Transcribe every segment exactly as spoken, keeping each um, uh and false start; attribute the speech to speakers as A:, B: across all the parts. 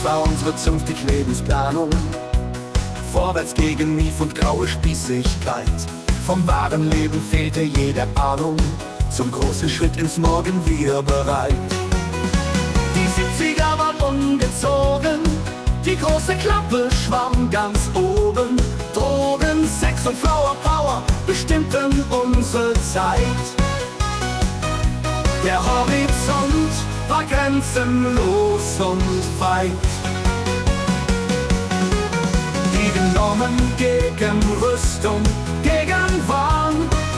A: war unsere zünftig Lebensplanung. Vorwärts gegen Mief und graue Spießigkeit. Vom wahren Leben fehlte jede Ahnung. Zum großen Schritt ins Morgen wir bereit. Die siebziger waren ungezogen, die große Klappe schwamm ganz oben. Drogen, Sex und Flower Power bestimmten unsere Zeit. Der Horizont war grenzenlos und weit. Gegen Normen, gegen Rüstung, gegen Wahn.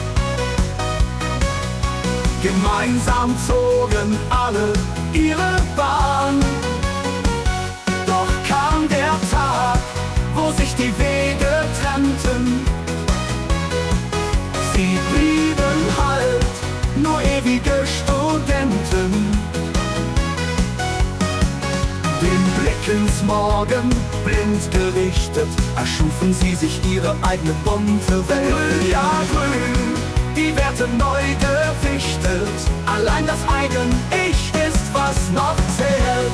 A: Gemeinsam zogen alle ihre Bahn. Doch kam der Tag, wo sich die Wege trennten. Sie blieben halt nur ewige Studenten. Den Blick ins Morgen blind gerichtet, erschufen sie sich ihre eigene bunte Welt. Grün, ja grün, die Werte neu gewichtet. Allein das Eigen-Ich ist, was noch zählt.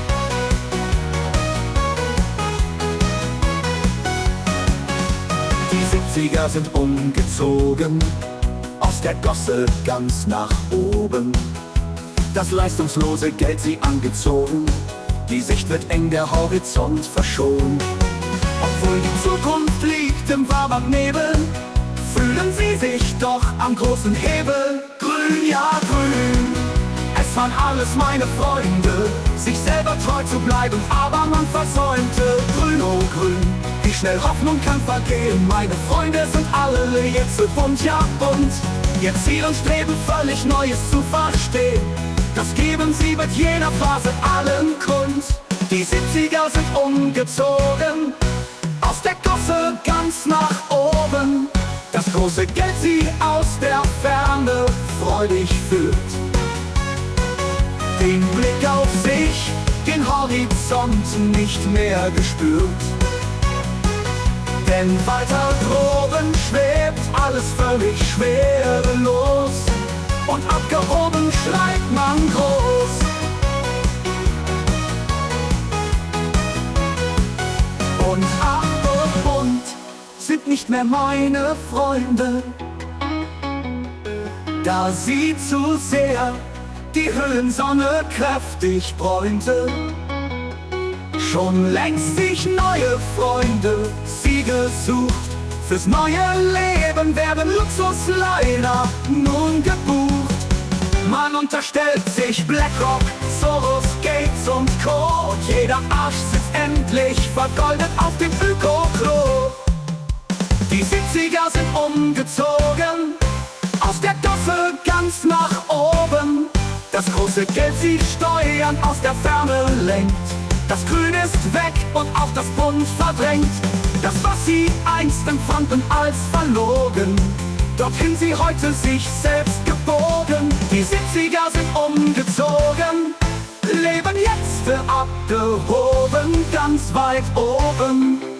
A: Die siebziger sind umgezogen, aus der Gosse ganz nach oben. Das leistungslose Geld sie angezogen, die Sicht wird eng, der Horizont verschont. Obwohl die Zukunft liegt im warmen Nebel, fühlen sie sich doch am großen Hebel. Grün, ja grün, es waren alles meine Freunde, sich selber treu zu bleiben, aber man versäumte. Grün, oh grün, wie schnell Hoffnung kann vergehen. Meine Freunde sind alle jetzt so bunt, ja bunt. Ihr Ziel und Streben völlig Neues zu verstehen, das geben sie mit jeder Phase allen kund. Die siebziger sind umgezogen, aus der Gosse ganz nach oben. Das große Geld sie aus der Ferne freudig führt. Den Blick auf sich, den Horizont nicht mehr gespürt. Denn weiter droben schwebt alles völlig schwerelos. Und abgehoben schreit man groß. Und abgebunt sind nicht mehr meine Freunde, da sie zu sehr die Höhensonne kräftig bräunte. Schon längst sich neue Freunde sie gesucht. Fürs neue Leben werden Luxusliner nun gebucht. Man unterstellt sich BlackRock, Soros, Gates und Co. Jeder Arsch sitzt endlich vergoldet auf dem Öko-Klo. Die siebziger sind umgezogen, aus der Gosse ganz nach oben. Das große Geld sie Steuern aus der Ferne lenkt. Das Grün ist weg und auch das Bunt verdrängt. Das, was sie einst empfanden als verlogen, dorthin sie heute sich selbst gebogen. Die siebziger sind umgezogen, leben jetzt abgehoben, ganz weit oben.